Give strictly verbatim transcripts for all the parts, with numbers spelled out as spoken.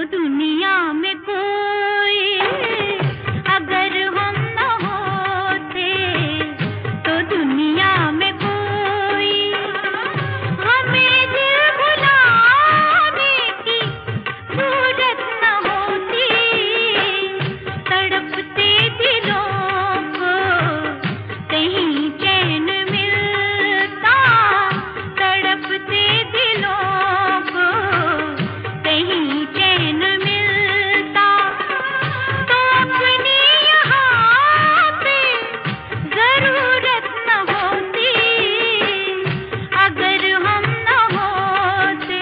दुनिया में कोई अगर हम न होते, तो दुनिया में कोई हमें दिल भुलाने की सूरत न होती। तड़पते दिलों को कहीं चैन मिलता, तड़पते दिलों को कहीं चैन मिलता, तो अपनी यहाँ पे जरूरत न होती अगर हम न होते।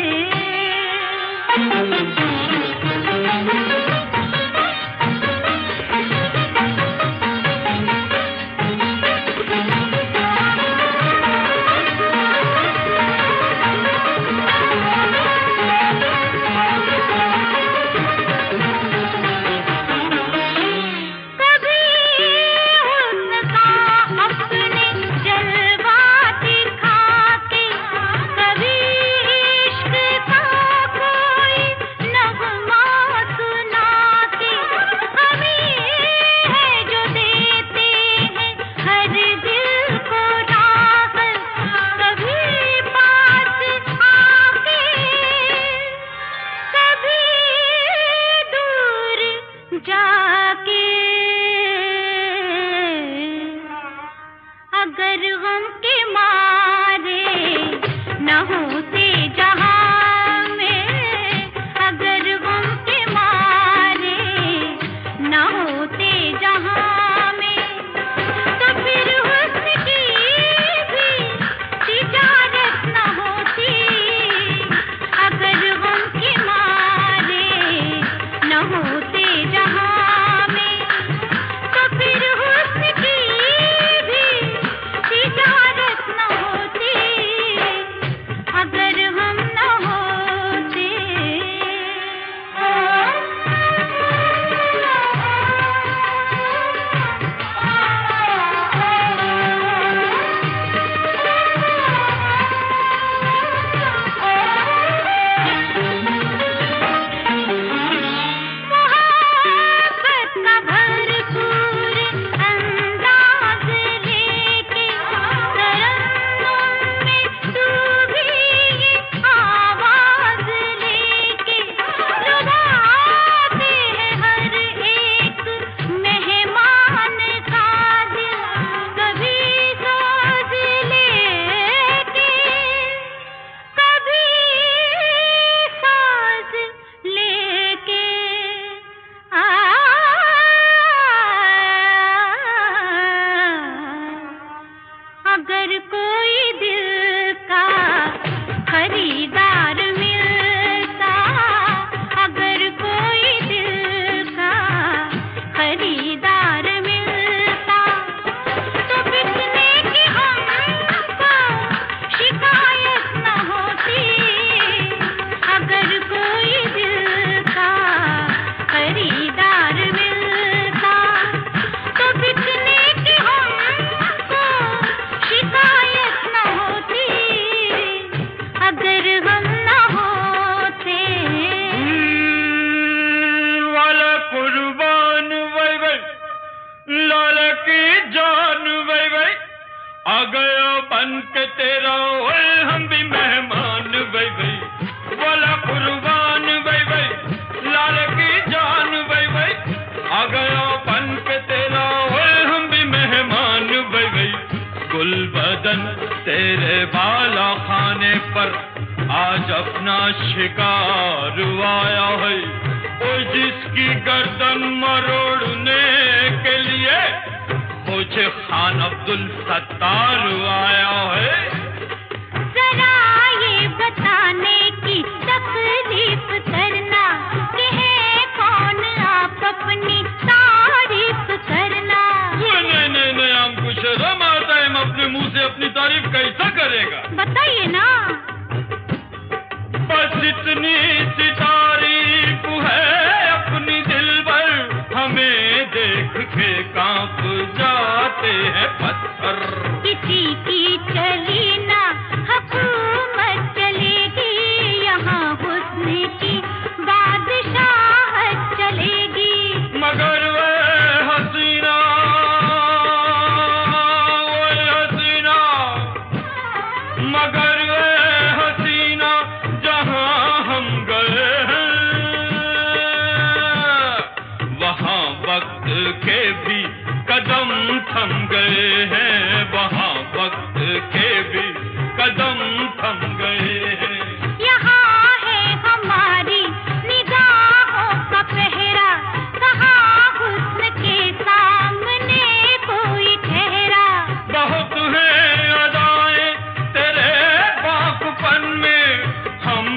जाके अगर गम के मारे न होते जहां में, अगर गम के मारे न होते जहां में, तो फिर हुस्न की भी तिजारत न होती। अगर गम के मारे न होते जहां में, तो फिर हुस्न की भी तिजारत न होती अगर हम न होते। मोहब्बत का भरपूर अंदाज लेके तरन्नुम में डूबी ये आवाज लेके लुभाते हैं हर एक मेहमान का दिल, कभी सोच लेके, कभी सोच लेके आ अगर कोई दिल का खरीदार मिलता, अगर कोई दिल का खरीदार मिलता, तो बिकने की हमको शिकायत न होती। अगर कोई दिल का खरीदार मिलता, तो बिकने की हमको शिकायत न होती अगर हम न होते। वाला कुर्बान वही वही लाल की जान वही वही आ गया बन के तेरा, ओए हम भी मेहमान वही वही। वाला कुर्बान वही वही लाल की जान वही वही आ गया बन के तेरा, ओए हम भी मेहमान वही वही। गुल बदन तेरे बाला खाने पर आज अपना शिकार आया है, ओ जिसकी गर्दन मरोड़ने के लिए मुझे खान अब्दुल सत्तार आया है। जरा ये बताने की तकलीफ करना कि है कौन आप अपनी तारीफ करना। नहीं नहीं नहीं, हमको शर्म आता है, हम अपने मुंह से अपनी तारीफ कैसा करेगा? बताइए ना। बस इतनी सी तारीफ है अपनी दिलबर, हमें देख के कांप जाते हैं पत्थर। किसी की चली ना हुकूमत चलेगी, यहाँ हुस्न की बात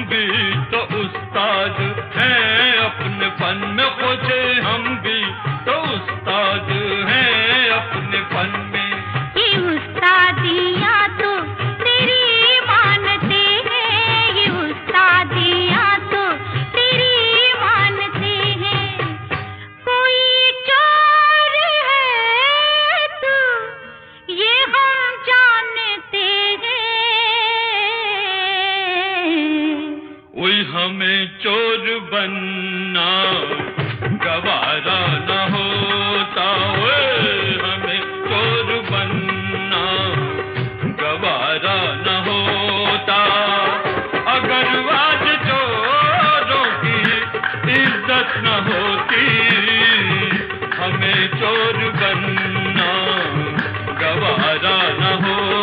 भी तो उस्ताद हैं अपने फन में खोजे, हम भी तो उस्ताद हैं अपने फन में। ये उस्तादियाँ तो तेरी मानते हैं, ये उस्तादियाँ तो तेरी मानते हैं। कोई चोर है तू ये हम जानते हैं। ओए हमें चोर बनना गवारा न होता, ओए हमें चोर बनना गवारा न होता। अगर आज चोरों की इज्जत न होती, हमें चोर बनना गवारा न होता।